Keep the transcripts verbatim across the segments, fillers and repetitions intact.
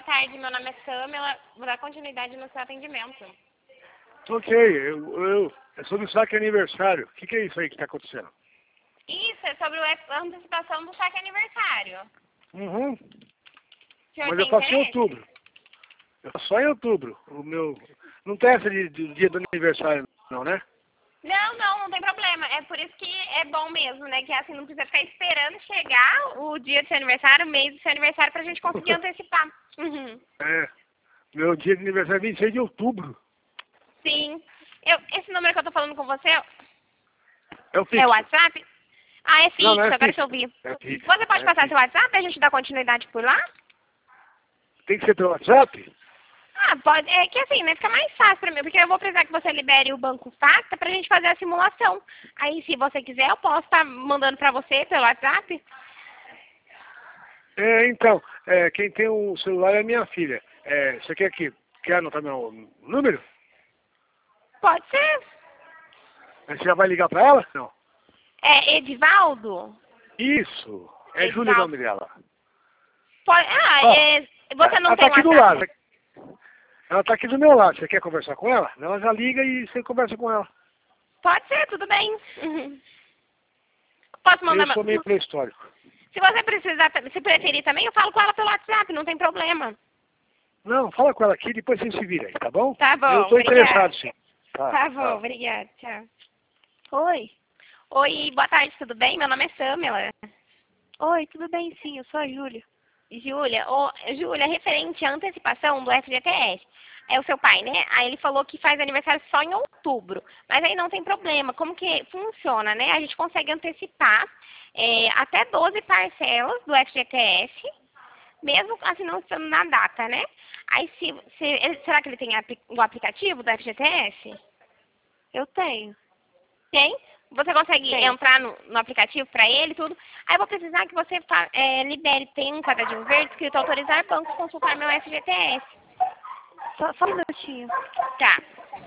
tarde, meu nome é Samela, vou dar continuidade no seu atendimento. Ok, eu, eu, é sobre o saque aniversário. O que, que é isso aí que está acontecendo? Isso, é sobre a antecipação do saque aniversário. Uhum. O senhor Mas tem eu faço em interesse? outubro. Eu faço só em outubro. O meu... Não tem essa de, de dia do aniversário, não, né? Não, não, não tem problema. É por isso que é bom mesmo, né? Que assim, não precisa ficar esperando chegar o dia do seu aniversário, o mês do seu aniversário, pra gente conseguir antecipar. Uhum. É. Meu dia de aniversário é vinte e seis de outubro. Sim. Eu, esse número que eu tô falando com você É o é o fixo. WhatsApp? Ah, é fixo, Não, não é agora que eu fixo. vi. É fixo. Você pode É passar seu fixo. WhatsApp e a gente dá continuidade por lá? Tem que ser pelo WhatsApp? Ah, pode. É que assim, né? Fica mais fácil pra mim, porque eu vou precisar que você libere o banco Facta pra gente fazer a simulação. Aí, se você quiser, eu posso estar mandando pra você pelo WhatsApp. É, então, é, quem tem o celular é minha filha. É, você quer que quer anotar meu número? Pode ser. Aí você já vai ligar pra ela? Não. É Edivaldo? Isso. É Júlia o Edivaldo. nome dela. Pode. Ah, Ó, é... você não ela tem tá aqui do WhatsApp? lado. Ela tá aqui do meu lado. Você quer conversar com ela? Ela já liga e você conversa com ela. Pode ser, tudo bem. Uhum. Posso mandar... Eu sou meio pré-histórico. Se você precisar, se preferir também, eu falo com ela pelo WhatsApp, não tem problema. Não, fala com ela aqui, depois você se vira aí, tá bom? Tá bom, Eu tô obrigada. interessado, sim. Tá, Tá bom, tá. obrigada. Tchau. Oi. Oi, boa tarde, tudo bem? Meu nome é Samela. Oi, tudo bem sim, eu sou a Júlia. Júlia, ô, Júlia, referente à antecipação do F G T S. É o seu pai, né? Aí ele falou que faz aniversário só em outubro. Mas aí não tem problema. Como que funciona, né? A gente consegue antecipar é, até doze parcelas do F G T S, mesmo assim não estando na data, né? Aí se, se ele- será que ele tem apli- o aplicativo do F G T S? Eu tenho. Tem? Você consegue Tem. entrar no, no aplicativo para ele e tudo? Aí eu vou precisar que você fa- é, libere, tem um quadradinho verde escrito autorizar bancos consultar meu F G T S. Só, só um minutinho. Tá.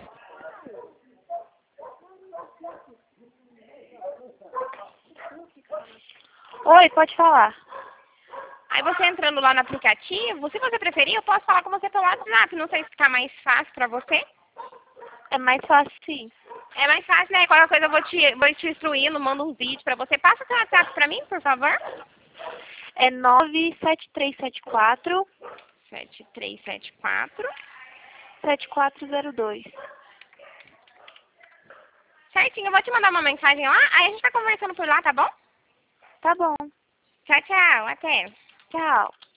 Oi, pode falar. Aí você entrando lá no aplicativo, se você preferir, eu posso falar com você pelo WhatsApp. Não sei se ficar mais fácil para você. É mais fácil sim. É mais fácil, né? Qualquer coisa eu vou te, vou te instruindo, mando um vídeo para você. Passa seu WhatsApp para mim, por favor. É nove sete três sete quatro, sete três sete quatro. sete quatro zero dois. Certinho, eu vou te mandar uma mensagem lá. Aí a gente tá conversando por lá, tá bom? Tá bom. Tchau, tchau. Até. Tchau.